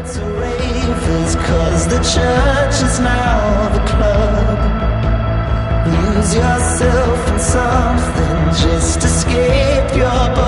to ravers, 'cause the church is now the club. Lose yourself in something, just escape your body.